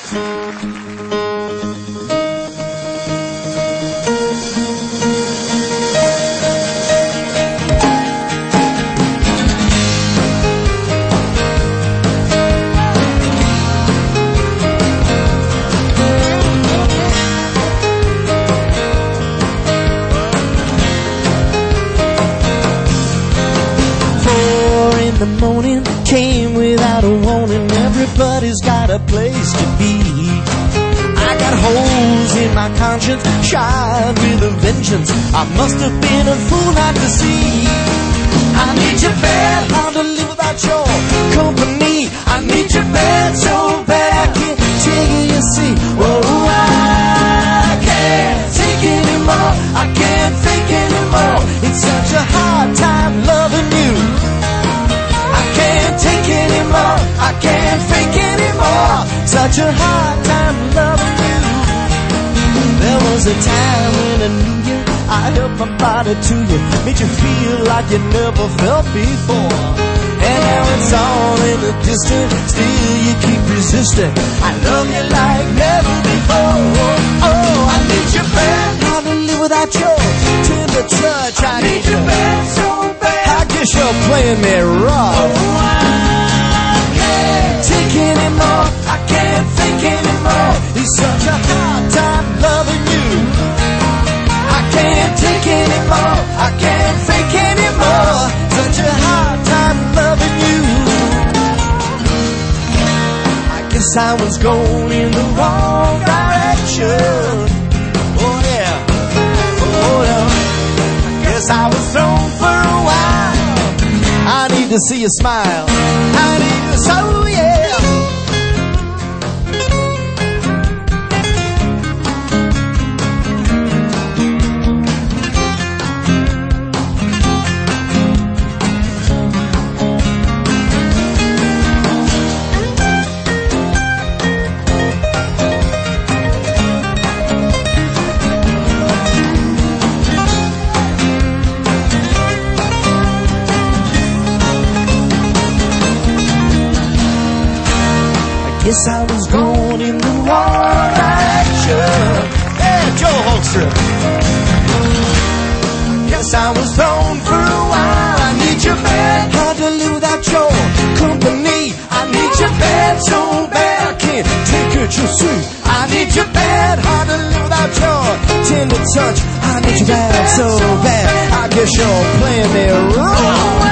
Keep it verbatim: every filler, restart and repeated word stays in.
The morning came without a warning. Everybody's got a place to be. I got holes in my conscience, shied with a vengeance. I must have been a fool not to see. I need you bad, hard to live without your company. I need you bad, so bad I can't take it, you see. Whoa, I can't take anymore. I can't think anymore. It's such a hard time loving you. Take anymore, I can't fake anymore. Such a hard time loving you. There was a time when I knew you, I held my body to you, made you feel like you never felt before. And now it's all in the distance, still you keep resisting. I love you like never before. Oh, I need you bad, hard to live without your tender touch. I need you bad, so bad. I guess you're playing me rough. Oh, take anymore, I can't think anymore. It's such a hard time loving you. I can't take anymore, I can't think anymore. Such a hard time loving you. I guess I was going in the wrong direction. Oh yeah, oh yeah. I guess I was thrown for a while. I need to see you smile. I need to, so yeah. Guess I was going in the wrong direction. Hey, Joe Holster. Guess I was thrown for a while. I need you bad, hard to live without your company. I need you bad, so bad I can't take it, you see. I need you bad, hard to live without your tender touch. I need you bad, so bad I guess you're playing me wrong.